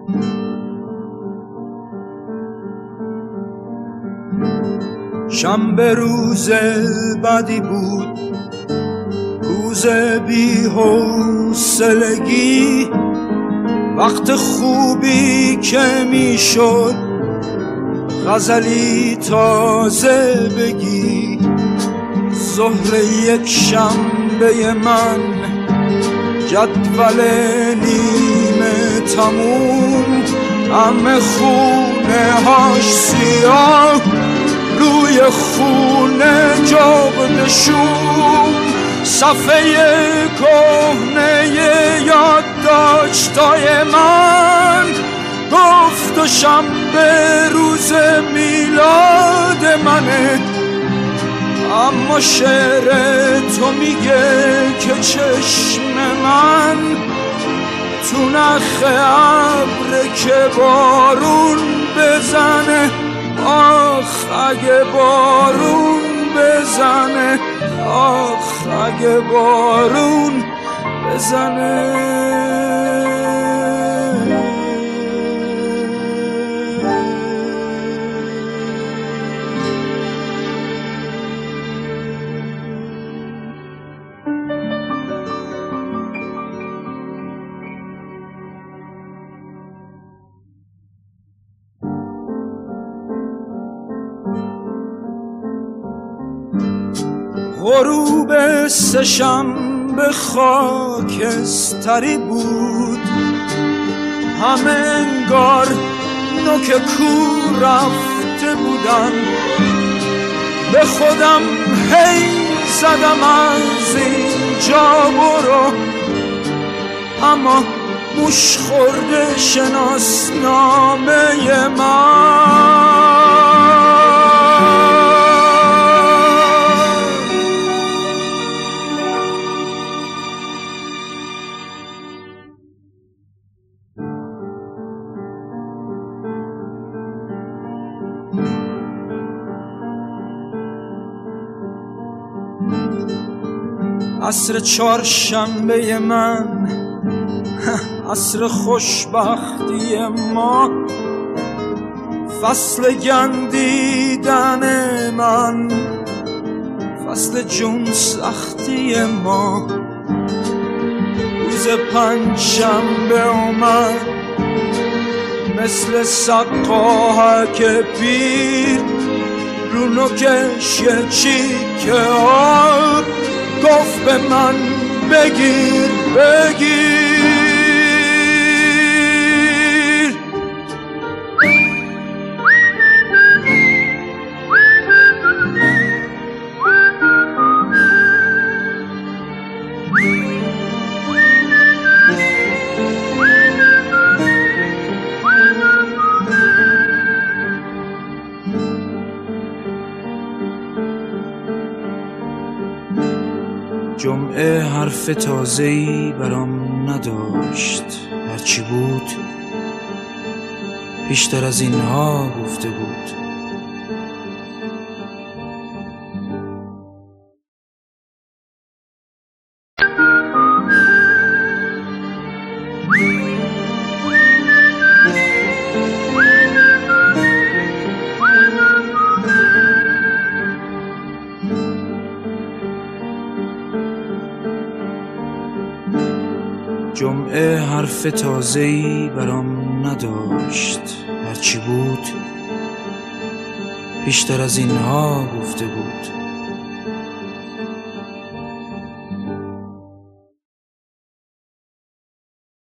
شنبه روز بدی بود، روز بی حوصلگی، وقت خوبی که میشد غزلی تازه بگی. ظهر یک شنبه من، جدول نیمه تموم، همه خونه هاش سیاه، روی خونه جغد شوم، صفحه کهنه یادداشتای من گفت و شنبه روز میلاد منه. اما شعر تو میگه که چشم من تو نخ ابر که بارون بزنه. آخ اگه بارون بزنه، آخ اگه بارون بزنه. غروب سه‌شنبه خاکستری بود، همه انگار نوک کو رفته بودن. به خودم هی زدم از اینجا برو، اما موش خورده شناسنامه من. عصر چهارشنبه من، عصر خوشبختی ما، فصل گندیدن من، فصل جون سختی ما. روز پنجشنبه اومد مثل سقاهک پیر، رو نوکش یه چیکه آب گفت به من بگیر بگیر. جمعه حرف تازه‌ای برام نداشت، هرچی بود بیشتر از اینها گفته بود. جمعه حرف تازه‌ای برام نداشت، هرچی بود بیشتر از اینها گفته بود.